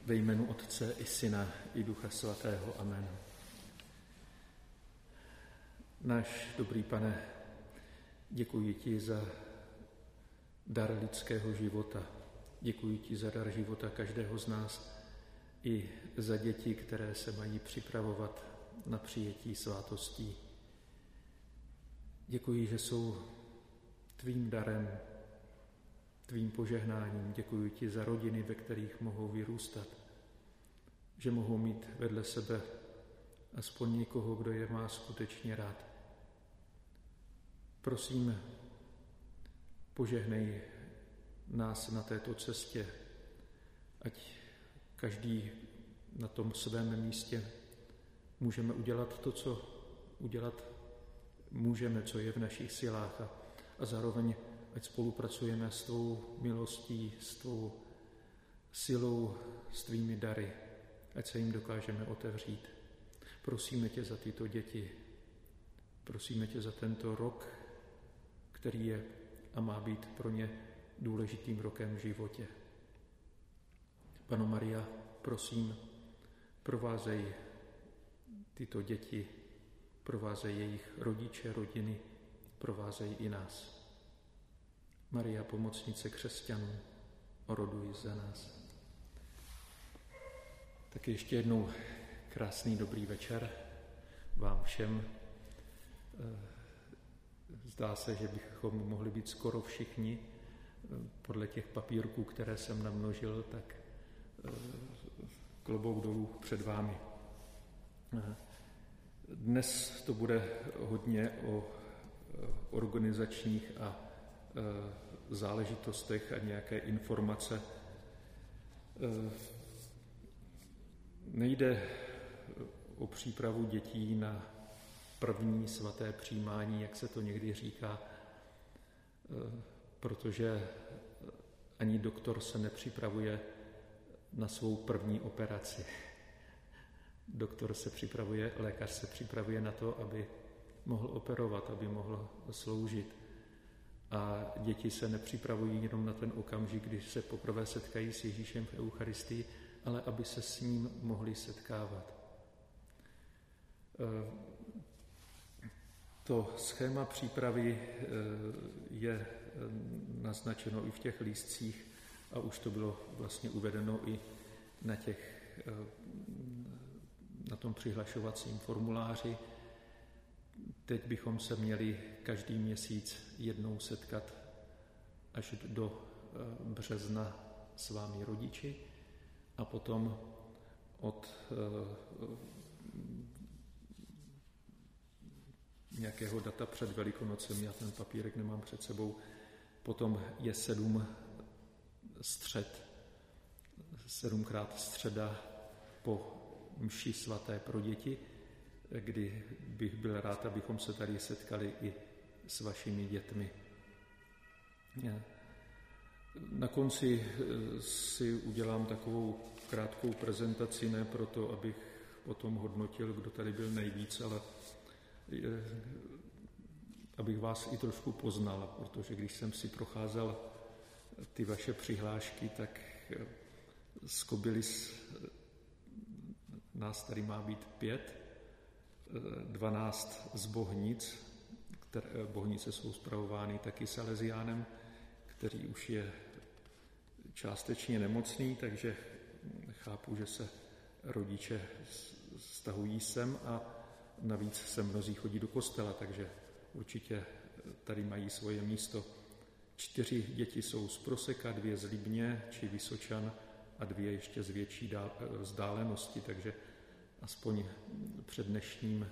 Ve jménu Otce i Syna i Ducha Svatého. Amen. Náš dobrý Pane, děkuji ti za dar lidského života. Děkuji ti za dar života každého z nás i za děti, které se mají připravovat na přijetí svátostí. Děkuji, že jsou tvým darem, tvým požehnáním. Děkuji ti za rodiny, ve kterých mohou vyrůstat, že mohou mít vedle sebe aspoň někoho, kdo je má skutečně rád. Prosím, požehnej nás na této cestě, ať každý na tom svém místě můžeme udělat to, co udělat můžeme, co je v našich silách a zároveň ať spolupracujeme s tvou milostí, s tvou silou, s tvými dary, ať se jim dokážeme otevřít. Prosíme tě za tyto děti, prosíme tě za tento rok, který je a má být pro ně důležitým rokem v životě. Panno Maria, prosím, provázej tyto děti, provázej jejich rodiče, rodiny, provázej i nás. Maria, pomocnice křesťanů, oroduj za nás. Tak ještě jednou krásný dobrý večer vám všem. Zdá se, že bychom mohli být skoro všichni. Podle těch papírků, které jsem namnožil, tak klobouk dolů před vámi. Dnes to bude hodně o organizačních a záležitostech a nějaké informace. Nejde o přípravu dětí na první svaté přijímání, jak se to někdy říká, protože ani doktor se nepřipravuje na svou první operaci. Lékař se připravuje na to, aby mohl operovat, aby mohl sloužit. A děti se nepřipravují jenom na ten okamžik, když se poprvé setkají s Ježíšem v Eucharistii, ale aby se s ním mohli setkávat. To schéma přípravy je naznačeno i v těch lístcích a už to bylo vlastně uvedeno i na tom přihlašovacím formuláři. Teď bychom se měli každý měsíc jednou setkat až do března s vámi rodiči a potom od nějakého data před Velikonocemi, já ten papírek nemám před sebou, potom je 7krát středa po mši svaté pro děti, kdy bych byl rád, abychom se tady setkali i s vašimi dětmi. Na konci si udělám takovou krátkou prezentaci, ne proto, abych potom hodnotil, kdo tady byl nejvíc, ale abych vás i trošku poznal, protože když jsem si procházel ty vaše přihlášky, tak z Kobylis nás tady má být 5, 12 z Bohnic, Bohnice jsou spravovány taky Salesiánem, který už je částečně nemocný, takže chápu, že se rodiče stahují sem a navíc se mnozí chodí do kostela, takže určitě tady mají svoje místo. 4 děti jsou z Proseka, 2 z Libně či Vysočan a 2 ještě z větší vzdálenosti, takže aspoň před dnešním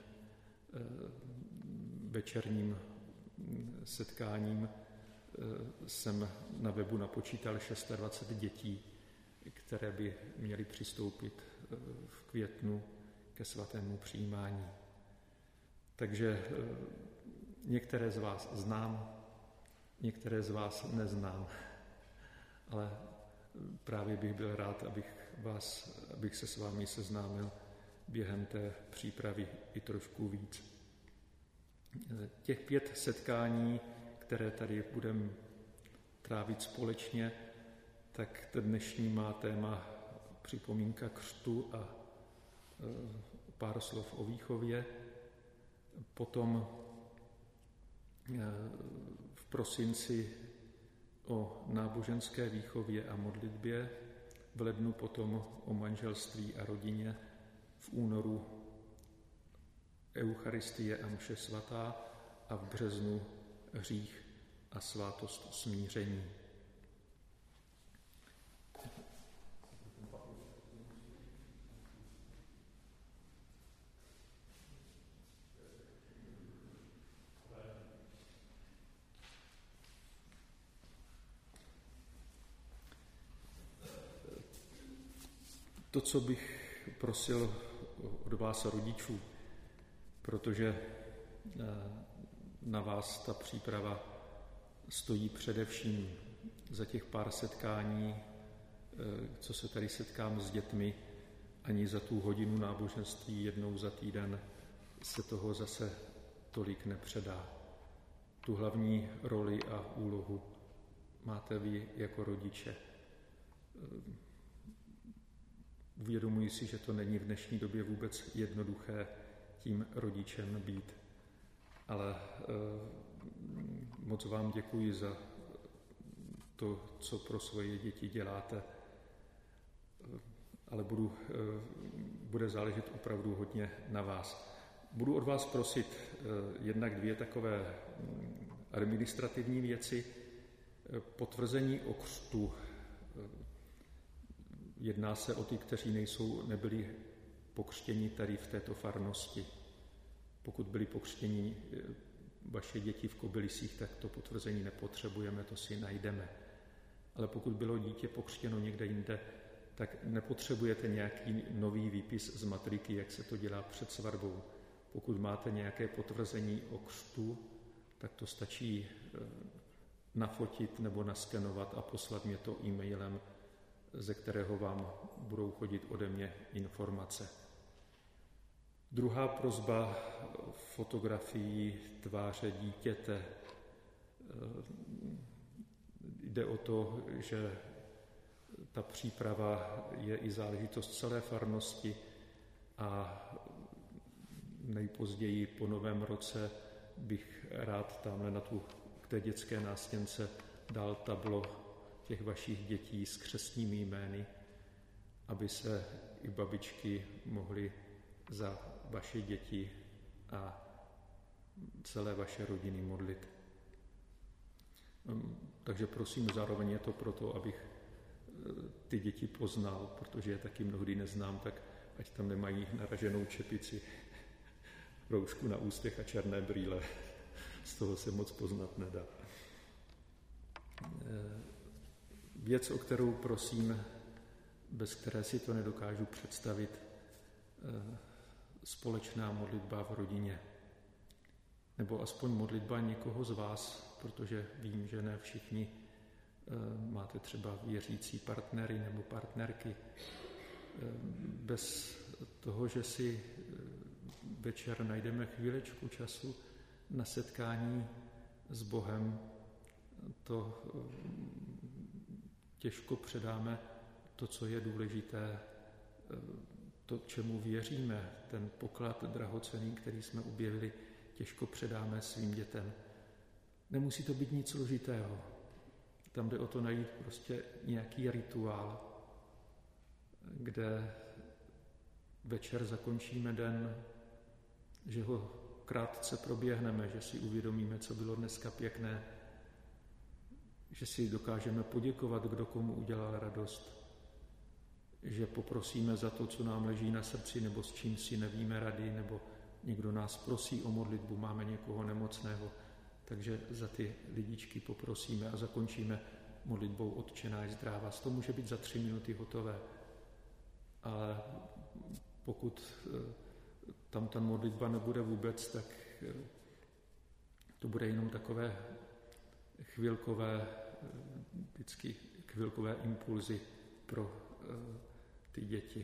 večerním setkáním jsem na webu napočítal 26 dětí, které by měly přistoupit v květnu ke svatému přijímání. Takže některé z vás znám, některé z vás neznám, ale právě bych byl rád, abych se s vámi seznámil během té přípravy i trošku víc. Těch 5 setkání, které tady budeme trávit společně, tak to dnešní má téma připomínka křtu a pár slov o výchově. Potom v prosinci o náboženské výchově a modlitbě, v lednu potom o manželství a rodině, v únoru Eucharistie a mše svatá a v březnu hřích a svátost smíření. To, co bych prosil od vás rodičů, protože na vás ta příprava stojí především za těch pár setkání, co se tady setkám s dětmi, ani za tu hodinu náboženství jednou za týden se toho zase tolik nepředá. Tu hlavní roli a úlohu máte vy jako rodiče. Uvědomuji si, že to není v dnešní době vůbec jednoduché tím rodičem být, ale moc vám děkuji za to, co pro svoje děti děláte, ale bude záležet opravdu hodně na vás. Budu od vás prosit jednak 2 takové administrativní věci. Potvrzení o křtu. Jedná se o ty, kteří nebyli pokřtěni tady v této farnosti. Pokud byli pokřtěni vaše děti v Kobylisích, tak to potvrzení nepotřebujeme, to si najdeme. Ale pokud bylo dítě pokřtěno někde jinde, tak nepotřebujete nějaký nový výpis z matriky, jak se to dělá před svatbou. Pokud máte nějaké potvrzení o křtu, tak to stačí nafotit nebo naskenovat a poslat mě to e-mailem, ze kterého vám budou chodit ode mě informace. Druhá prosba, fotografii tváře dítěte. Jde o to, že ta příprava je i záležitost celé farnosti a nejpozději po Novém roce bych rád tamhle k té dětské nástěnce dal tablo těch vašich dětí s křestními jmény, aby se i babičky mohly za vaše děti a celé vaše rodiny modlit. Takže prosím, zároveň je to proto, abych ty děti poznal, protože je taky mnohdy neznám, tak ať tam nemají naraženou čepici, roušku na ústech a černé brýle. Z toho se moc poznat nedá. Věc, o kterou prosím, bez které si to nedokážu představit, společná modlitba v rodině. Nebo aspoň modlitba někoho z vás, protože vím, že ne všichni máte třeba věřící partnery nebo partnerky. Bez toho, že si večer najdeme chvílečku času na setkání s Bohem, to těžko předáme to, co je důležité, to, čemu věříme, ten poklad drahocenný, který jsme objevili, těžko předáme svým dětem. Nemusí to být nic složitého. Tam jde o to najít prostě nějaký rituál, kde večer zakončíme den, že ho krátce proběhneme, že si uvědomíme, co bylo dneska pěkné, že si dokážeme poděkovat, kdo komu udělal radost, že poprosíme za to, co nám leží na srdci, nebo s čím si nevíme rady, nebo někdo nás prosí o modlitbu, máme někoho nemocného, takže za ty lidičky poprosíme a zakončíme modlitbou Otče náš zdráva. To může být za 3 minuty hotové, ale pokud tam ta modlitba nebude vůbec, tak to bude jenom takové chvilkové impulzy pro ty děti.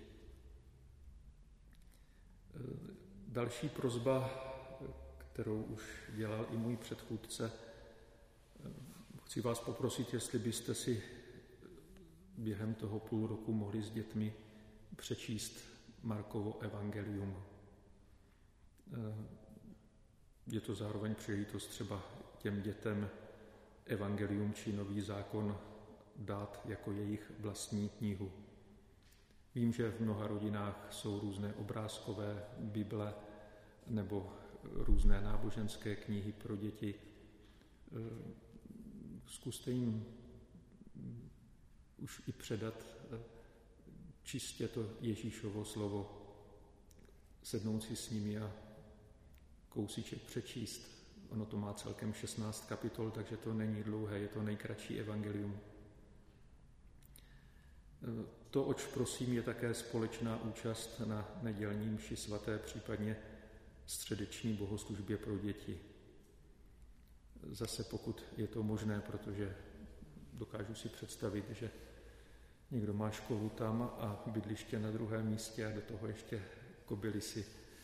Další prosba, kterou už dělal i můj předchůdce, chci vás poprosit, jestli byste si během toho půl roku mohli s dětmi přečíst Markovo evangelium. Je to zároveň příležitost třeba těm dětem evangelium či Nový zákon dát jako jejich vlastní knihu. Vím, že v mnoha rodinách jsou různé obrázkové Bible nebo různé náboženské knihy pro děti. Zkuste jim už i předat čistě to Ježíšovo slovo, sednout si s nimi a kousíček přečíst. Ono to má celkem 16 kapitol, takže to není dlouhé, je to nejkratší evangelium. To, oč prosím, je také společná účast na nedělní mši svaté, případně středeční bohoslužbě pro děti. Zase pokud je to možné, protože dokážu si představit, že někdo má školu tam a bydliště na druhém místě a do toho ještě kobyly si.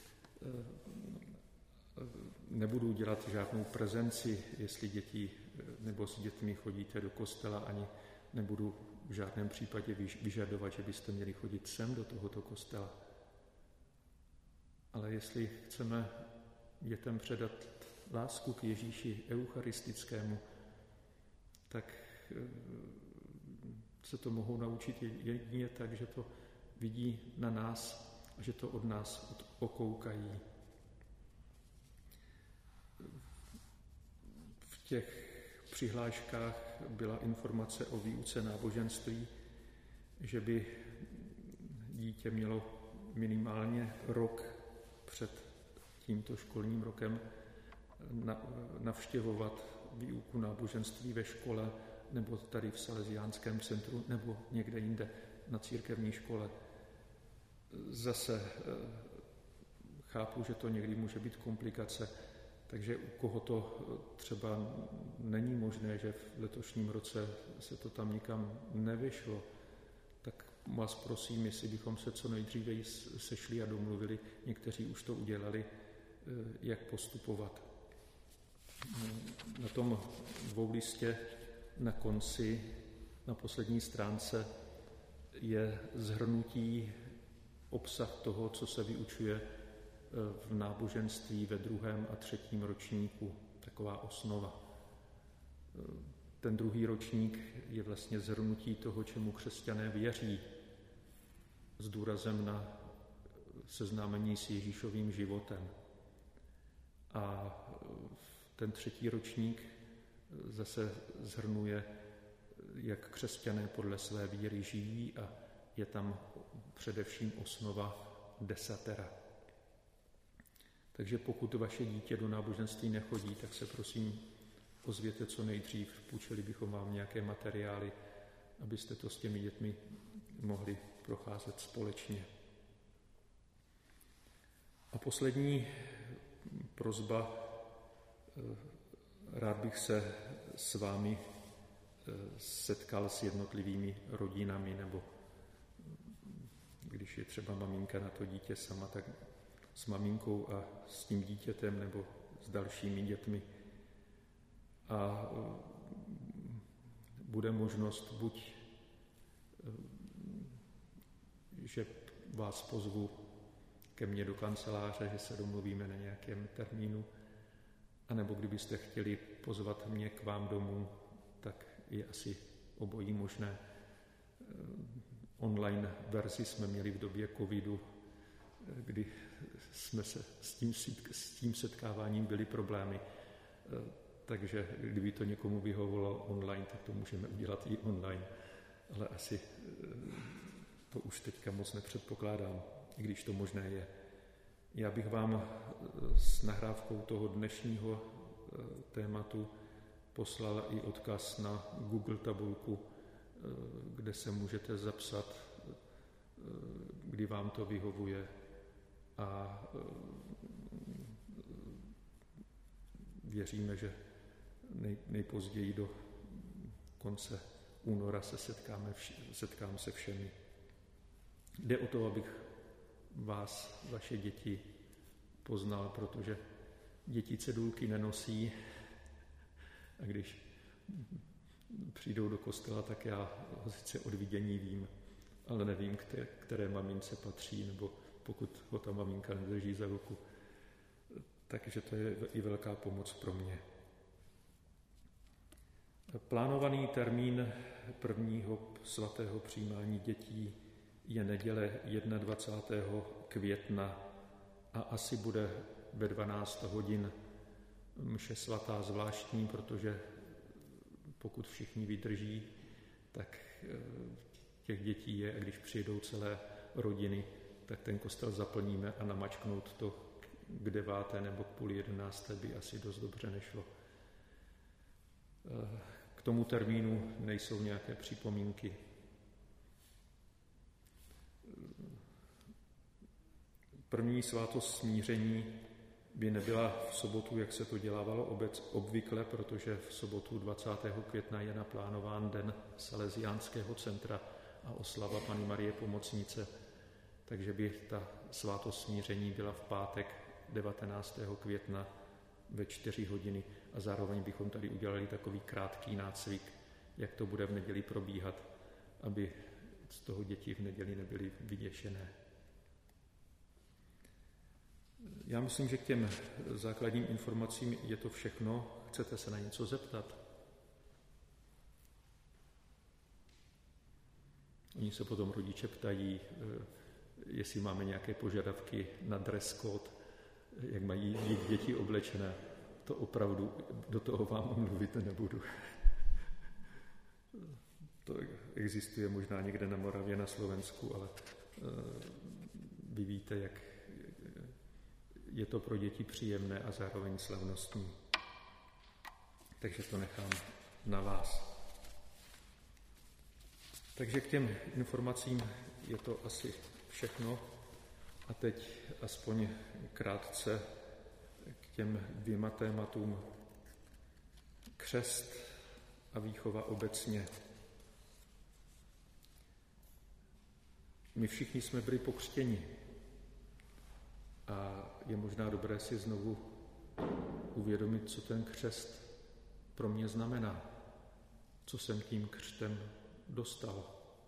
Nebudu dělat žádnou prezenci, jestli děti nebo s dětmi chodíte do kostela, ani nebudu v žádném případě vyžadovat, že byste měli chodit sem do tohoto kostela. Ale jestli chceme dětem předat lásku k Ježíši eucharistickému, tak se to mohou naučit jedině tak, že to vidí na nás a že to od nás okoukají. V těch přihláškách byla informace o výuce náboženství, že by dítě mělo minimálně rok před tímto školním rokem navštěvovat výuku náboženství ve škole nebo tady v Salesiánském centru nebo někde jinde na církevní škole. Zase chápu, že to někdy může být komplikace, takže u koho to třeba není možné, že v letošním roce se to tam nikam nevyšlo, tak vás prosím, jestli bychom se co nejdříve sešli a domluvili, někteří už to udělali, jak postupovat. Na tom dvoulistě na konci, na poslední stránce, je shrnutí obsah toho, co se vyučuje v náboženství ve 2. a 3. ročníku, taková osnova. Ten 2. ročník je vlastně shrnutí toho, čemu křesťané věří, s důrazem na seznámení s Ježíšovým životem. A ten 3. ročník zase shrnuje, jak křesťané podle své víry žijí, a je tam především osnova desatera. Takže pokud vaše dítě do náboženství nechodí, tak se prosím ozvěte co nejdřív. Půjčili bychom vám nějaké materiály, abyste to s těmi dětmi mohli procházet společně. A poslední prosba. Rád bych se s vámi setkal s jednotlivými rodinami, nebo když je třeba maminka na to dítě sama, tak s maminkou a s tím dítětem nebo s dalšími dětmi. A bude možnost buď, že vás pozvu ke mně do kanceláře, že se domluvíme na nějakém termínu, anebo kdybyste chtěli pozvat mě k vám domů, tak je asi obojí možné. Online verzi jsme měli v době covidu, kdy jsme se s tím setkáváním byly problémy. Takže kdyby to někomu vyhovovalo online, tak to můžeme udělat i online. Ale asi to už teďka moc nepředpokládám, i když to možné je. Já bych vám s nahrávkou toho dnešního tématu poslal i odkaz na Google tabulku, kde se můžete zapsat, kdy vám to vyhovuje, a věříme, že nejpozději do konce února se setkám se všemi. Jde o to, abych vás, vaše děti, poznal, protože děti cedulky nenosí a když přijdou do kostela, tak já ho sice od vidění vím, ale nevím, které mamince patří, nebo pokud ho ta maminka nedrží za ruku. Takže to je i velká pomoc pro mě. Plánovaný termín prvního svatého přijímání dětí je neděle 21. května a asi bude ve 12 hodin mše svatá zvláštní, protože pokud všichni vydrží, tak těch dětí je, a když přijdou celé rodiny, tak ten kostel zaplníme a namačknout to k 9. nebo k 10:30 by asi dost dobře nešlo. K tomu termínu nejsou nějaké připomínky. První svátost smíření by nebyla v sobotu, jak se to dělávalo obvykle, protože v sobotu 20. května je naplánován den Salesiánského centra a oslava Panny Marie Pomocnice, takže by ta svátost smíření byla v pátek 19. května ve 4 hodiny a zároveň bychom tady udělali takový krátký nácvik, jak to bude v neděli probíhat, aby z toho děti v neděli nebyly vyděšené. Já myslím, že k těm základním informacím je to všechno. Chcete se na něco zeptat? Oni se potom rodiče ptají, jestli máme nějaké požadavky na dress code, jak mají jít děti oblečené. To opravdu do toho vám mluvit nebudu. To existuje možná někde na Moravě, na Slovensku, ale vy víte, jak je to pro děti příjemné a zároveň slavnostní. Takže to nechám na vás. Takže k těm informacím je to asi všechno. A teď aspoň krátce k těm 2 tématům. Křest a výchova obecně. My všichni jsme byli pokřtěni. A je možná dobré si znovu uvědomit, co ten křest pro mě znamená, co jsem tím křtem dostal.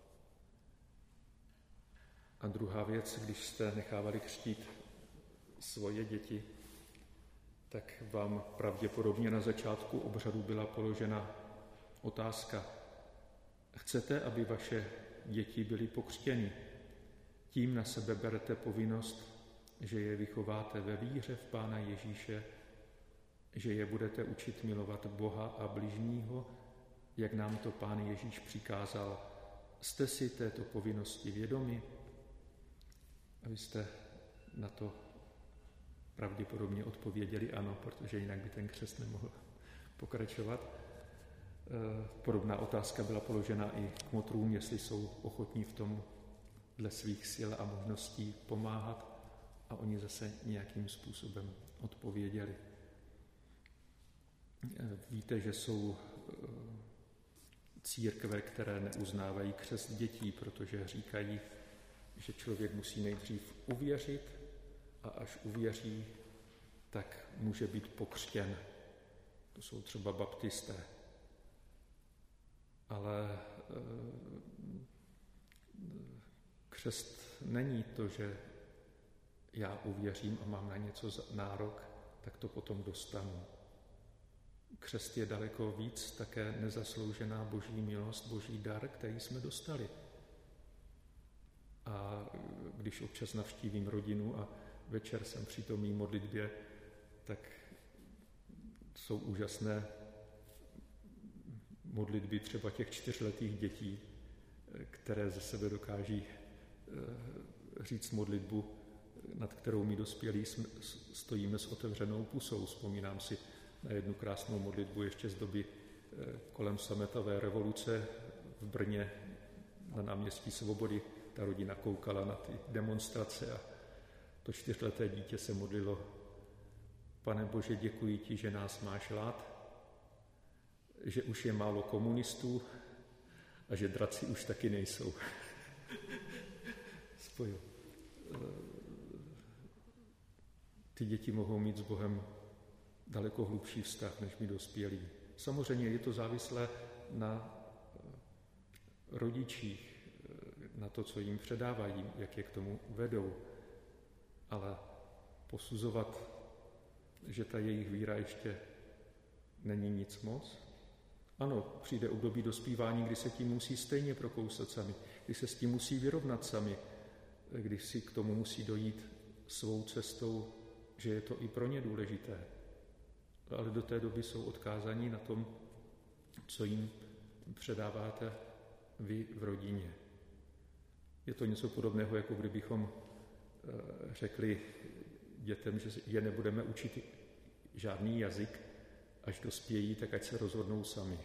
A druhá věc, když jste nechávali křtít svoje děti, tak vám pravděpodobně na začátku obřadu byla položena otázka. Chcete, aby vaše děti byly pokřtěny? Tím na sebe berete povinnost, že je vychováte ve víře v Pána Ježíše, že je budete učit milovat Boha a bližního, jak nám to Pán Ježíš přikázal. Jste si této povinnosti vědomi? A vy jste na to pravděpodobně odpověděli ano, protože jinak by ten křest nemohl pokračovat. Podobná otázka byla položena i kmotrům, jestli jsou ochotní v tom dle svých sil a možností pomáhat, a oni zase nějakým způsobem odpověděli. Víte, že jsou církve, které neuznávají křest dětí, protože říkají, že člověk musí nejdřív uvěřit a až uvěří, tak může být pokřtěn. To jsou třeba baptisté. Ale křest není to, že já uvěřím a mám na něco nárok, tak to potom dostanu. Křest je daleko víc také nezasloužená boží milost, boží dar, který jsme dostali. A když občas navštívím rodinu a večer jsem při tom jí modlitbě, tak jsou úžasné modlitby třeba těch 4letých dětí, které ze sebe dokáží říct modlitbu, nad kterou my dospělí stojíme s otevřenou pusou. Vzpomínám si na jednu krásnou modlitbu ještě z doby kolem sametové revoluce v Brně na náměstí Svobody. Ta rodina koukala na ty demonstrace a to 4leté dítě se modlilo: Pane Bože, děkuji ti, že nás máš rád, že už je málo komunistů a že draci už taky nejsou. Spojil. Ty děti mohou mít s Bohem daleko hlubší vztah než my dospělí. Samozřejmě je to závislé na rodičích, na to, co jim předávají, jak je k tomu vedou. Ale posuzovat, že ta jejich víra ještě není nic moc. Ano, přijde období dospívání, kdy se tím musí stejně prokousat sami, kdy se s tím musí vyrovnat sami, kdy si k tomu musí dojít svou cestou, že je to i pro ně důležité. Ale do té doby jsou odkázaní na tom, co jim předáváte vy v rodině. Je to něco podobného, jako kdybychom řekli dětem, že je nebudeme učit žádný jazyk, až dospějí, tak ať se rozhodnou sami.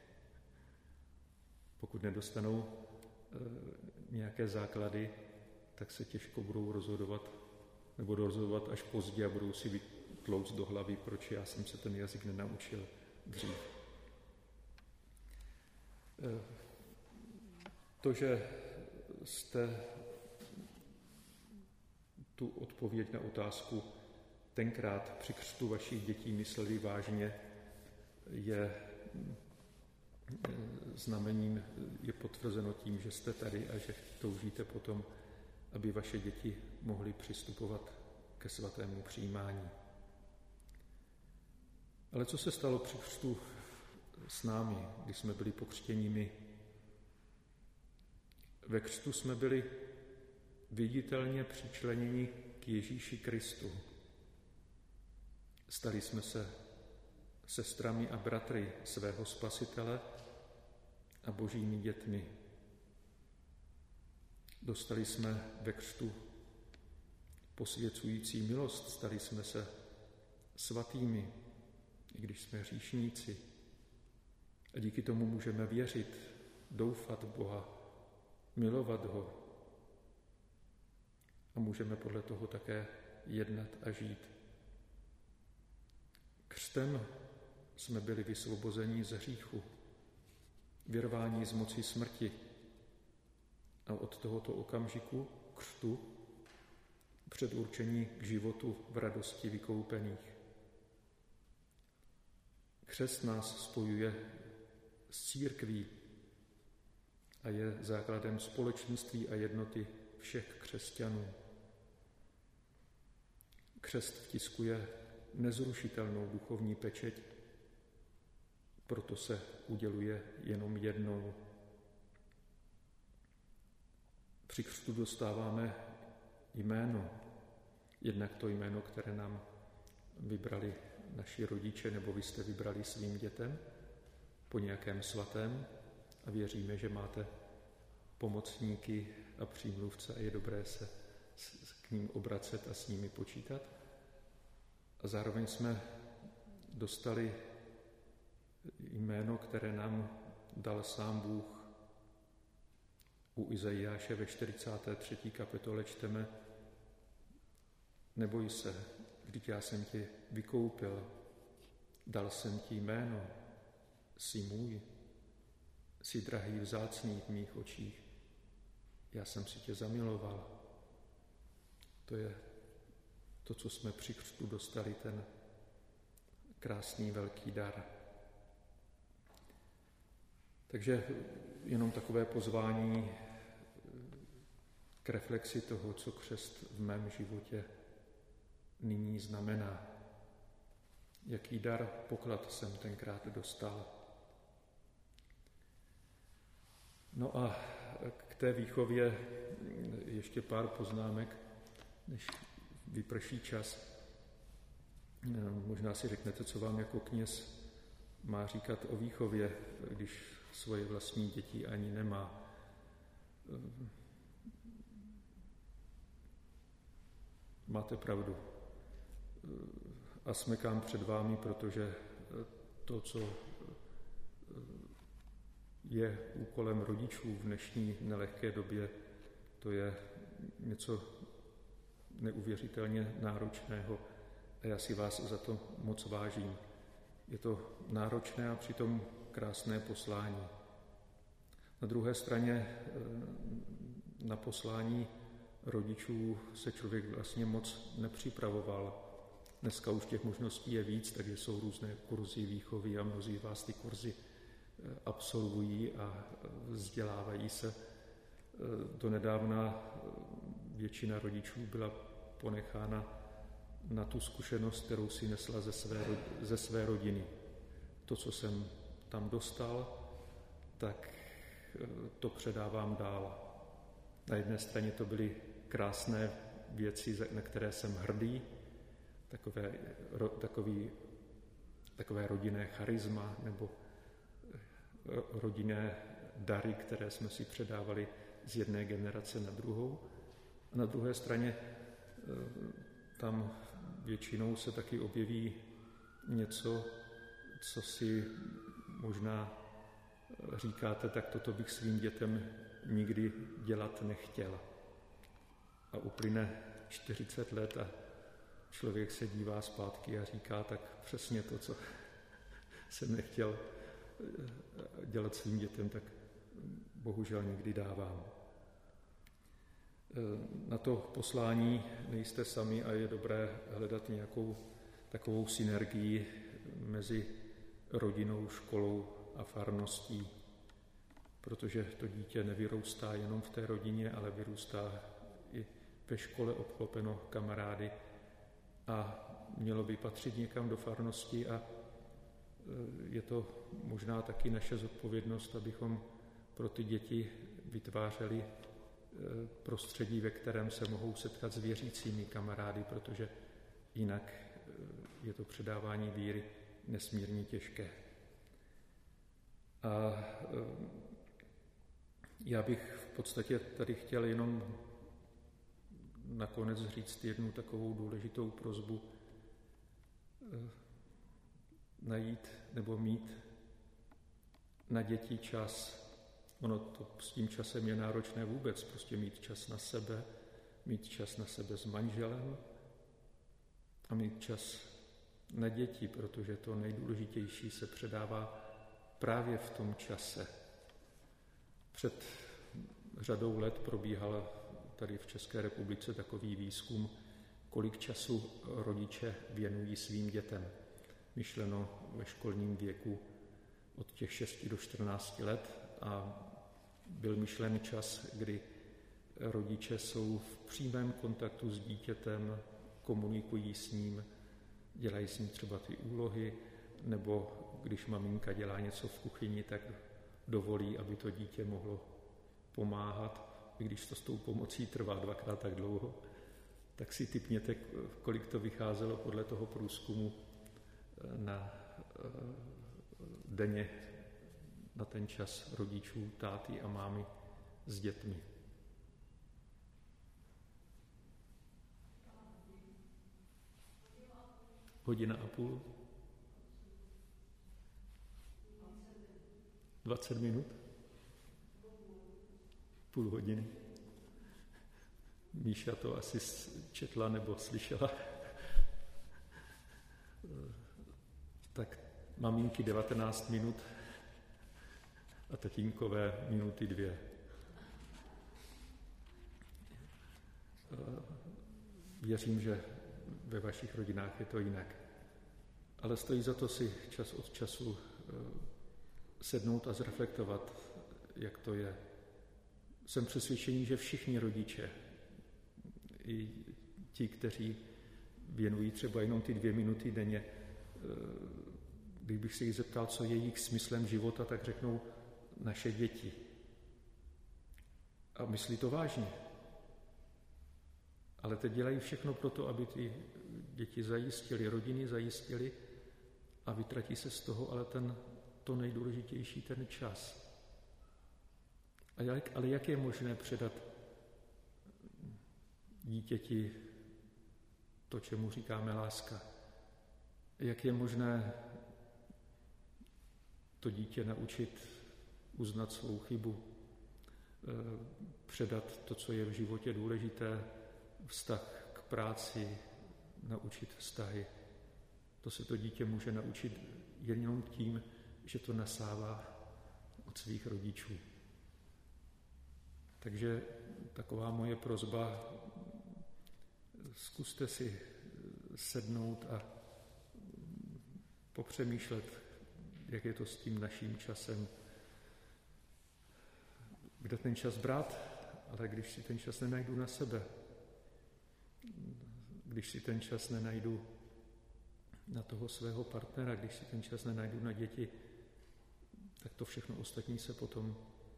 Pokud nedostanou nějaké základy, tak se těžko budou rozhodovat, nebo rozhodovat až pozdě a budou si vytlouct do hlavy, proč já jsem se ten jazyk nenaučil dřív. To, že jste tu odpověď na otázku tenkrát při křtu vašich dětí mysleli vážně, je znamením, je potvrzeno tím, že jste tady a že toužíte potom, aby vaše děti mohly přistupovat ke svatému přijímání. Ale co se stalo při křtu s námi, když jsme byli pokřtěni my? Ve křtu jsme byli viditelně přičleněni k Ježíši Kristu. Stali jsme se sestrami a bratry svého Spasitele a božími dětmi. Dostali jsme ve křtu posvěcující milost, stali jsme se svatými, i když jsme hříšníci. A díky tomu můžeme věřit, doufat v Boha, milovat ho. A můžeme podle toho také jednat a žít. Křtem jsme byli vysvobozeni ze hříchu, vyrváni z moci smrti. A od tohoto okamžiku křtu předurčení k životu v radosti vykoupených. Křest nás spojuje s církví a je základem společenství a jednoty všech křesťanů. Křest vtiskuje nezrušitelnou duchovní pečeť, proto se uděluje jenom jednou. Při křtu dostáváme jméno, jednak to jméno, které nám vybrali naši rodiče, nebo vy jste vybrali svým dětem po nějakém svatém a věříme, že máte pomocníky a přímluvce a je dobré se k ním obracet a s nimi počítat. A zároveň jsme dostali jméno, které nám dal sám Bůh. U Izajáše ve 43. kapitole čteme: Neboj se, vždyť já jsem tě vykoupil, dal jsem ti jméno, jsi můj, jsi drahý, vzácný v mých očích, já jsem si tě zamiloval. To je to, co jsme při křtu dostali, ten krásný velký dar. Takže jenom takové pozvání k reflexi toho, co křest v mém životě nyní znamená. Jaký dar, poklad jsem tenkrát dostal. No a k té výchově ještě pár poznámek, než vyprší čas. Možná si řeknete, co vám jako kněz má říkat o výchově, když svoje vlastní děti ani nemá. Máte pravdu. A smekám před vámi, protože to, co je úkolem rodičů v dnešní nelehké době, to je něco neuvěřitelně náročného a já si vás za to moc vážím. Je to náročné a přitom krásné poslání. Na druhé straně na poslání rodičů se člověk vlastně moc nepřipravoval. Dneska už těch možností je víc, takže jsou různé kurzy výchovy a mnozí z vás ty kurzy absolvují a vzdělávají se. Donedávna většina rodičů byla ponechána na tu zkušenost, kterou si nesla ze své rodiny. To, co jsem tam dostal, tak to předávám dál. Na jedné straně to byly krásné věci, na které jsem hrdý, takové rodinné charisma nebo rodinné dary, které jsme si předávali z jedné generace na druhou. A na druhé straně tam většinou se taky objeví něco, co si možná říkáte, tak toto bych svým dětem nikdy dělat nechtěl. A uplyne 40 let a člověk se dívá zpátky a říká, tak přesně to, co jsem nechtěl dělat svým dětem, tak bohužel někdy dávám. Na to poslání nejste sami a je dobré hledat nějakou takovou synergii mezi rodinou, školou a farností, protože to dítě nevyrůstá jenom v té rodině, ale vyrůstá i ve škole obklopeno kamarády a mělo by patřit někam do farnosti a je to možná taky naše zodpovědnost, abychom pro ty děti vytvářeli prostředí, ve kterém se mohou setkat s věřícími kamarády, protože jinak je to předávání víry nesmírně těžké. A já bych v podstatě tady chtěl jenom nakonec říct jednu takovou důležitou prosbu, najít nebo mít na děti čas. Ono to s tím časem je náročné vůbec, prostě mít čas na sebe s manželem a mít čas na děti, protože to nejdůležitější se předává právě v tom čase. Před řadou let probíhal tady v České republice takový výzkum, kolik času rodiče věnují svým dětem. Myšleno ve školním věku od těch 6 do 14 let a byl myšlen čas, kdy rodiče jsou v přímém kontaktu s dítětem, komunikují s ním, dělají s ním třeba ty úlohy, nebo když maminka dělá něco v kuchyni, tak dovolí, aby to dítě mohlo pomáhat. I když to s tou pomocí trvá 2x tak dlouho, tak si tipněte, kolik to vycházelo podle toho průzkumu na denně na ten čas rodičů, táty a mámy s dětmi. Hodina a půl? 20 minut? Půl hodiny. Míša to asi četla nebo slyšela. Tak maminky 19 minut a tatínkové minuty 2. Věřím, že ve vašich rodinách je to jinak. Ale stojí za to si čas od času sednout a zreflektovat, jak to je. Jsem přesvědčený, že všichni rodiče, i ti, kteří věnují třeba jenom ty 2 minuty denně, kdybych se jich zeptal, co je jejich smyslem života, tak řeknou naše děti. A myslí to vážně. Ale teď dělají všechno pro to, aby ty děti zajistili, rodiny zajistili a vytratí se z toho ale to nejdůležitější, ten čas. Ale jak je možné předat dítěti to, čemu říkáme láska? Jak je možné to dítě naučit uznat svou chybu, předat to, co je v životě důležité, vztah k práci, naučit vztahy. To se to dítě může naučit jenom tím, že to nasává od svých rodičů. Takže taková moje prosba, zkuste si sednout a popřemýšlet, jak je to s tím naším časem. Kde ten čas brát ale když si ten čas nenajdu na sebe, když si ten čas nenajdu na toho svého partnera, když si ten čas nenajdu na děti, tak to všechno ostatní se potom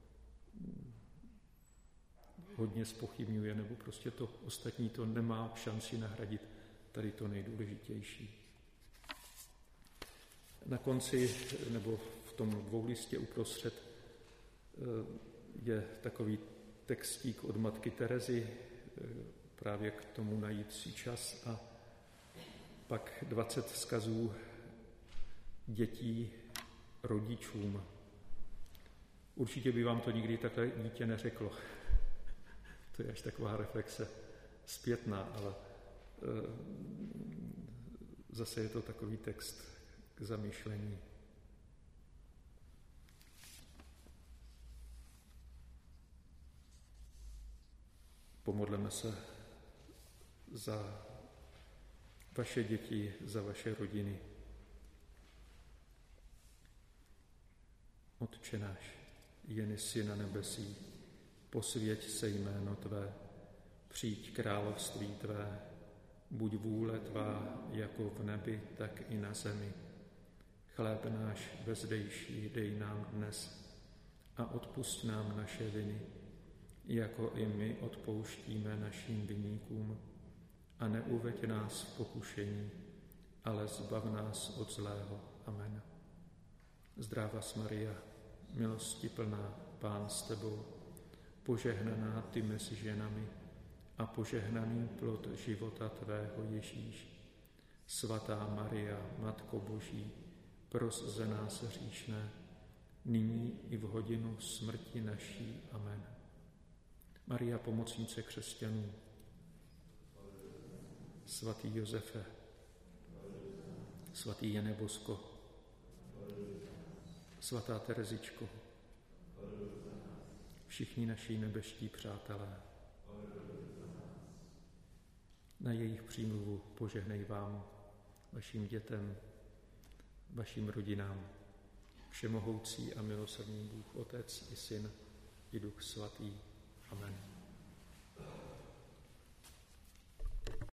hodně zpochybňuje, nebo prostě to ostatní to nemá šanci nahradit tady to nejdůležitější. Na konci, nebo v tom dvoulistě uprostřed, je takový textík od matky Terezy, právě k tomu najít si čas, a pak 20 vzkazů dětí rodičům. Určitě by vám to nikdy takhle dítě neřeklo. To je až taková reflexe zpětná, ale zase je to takový text k zamýšlení. Pomodleme se za vaše děti, za vaše rodiny. Otče náš, jen jsi na nebesích, posvěť se jméno tvé, přijď království tvé, buď vůle tvá jako v nebi, tak i na zemi. Chléb náš bezdejší dej nám dnes a odpusť nám naše viny, jako i my odpouštíme našim viníkům, a neuveď nás v pokušení, ale zbav nás od zlého. Amen. Zdráva Maria, milosti plná, Pán s tebou, požehnaná ty mezi ženami a požehnaný plod života tvého Ježíš. Svatá Maria, Matko Boží, pros za nás hříšné, nyní i v hodinu smrti naší. Amen. Maria, pomocnice křesťanů, svatý Josefe, svatý Jane Bosko, svatá Terezičko, všichni naši nebeští přátelé, na jejich přímluvu požehnej vám, vašim dětem, vašim rodinám, všemohoucí a milosrdný Bůh, Otec i Syn i Duch Svatý. Amen.